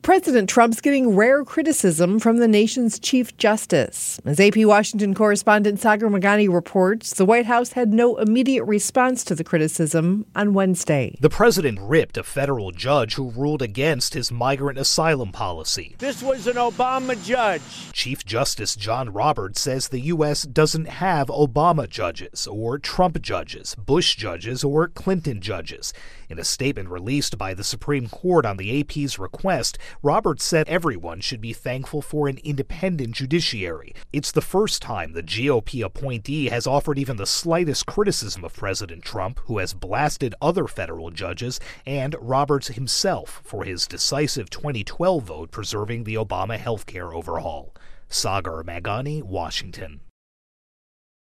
President Trump's getting rare criticism from the nation's Chief Justice. As AP Washington correspondent Sagar Meghani reports, the White House had no immediate response to the criticism on Wednesday. The president ripped a federal judge who ruled against his migrant asylum policy. This was an Obama judge. Chief Justice John Roberts says the U.S. doesn't have Obama judges or Trump judges, Bush judges, or Clinton judges. In a statement released by the Supreme Court on the AP's request, Roberts said everyone should be thankful for an independent judiciary. It's the first time the GOP appointee has offered even the slightest criticism of President Trump, who has blasted other federal judges, and Roberts himself for his decisive 2012 vote preserving the Obama health care overhaul. Sagar Meghani, Washington.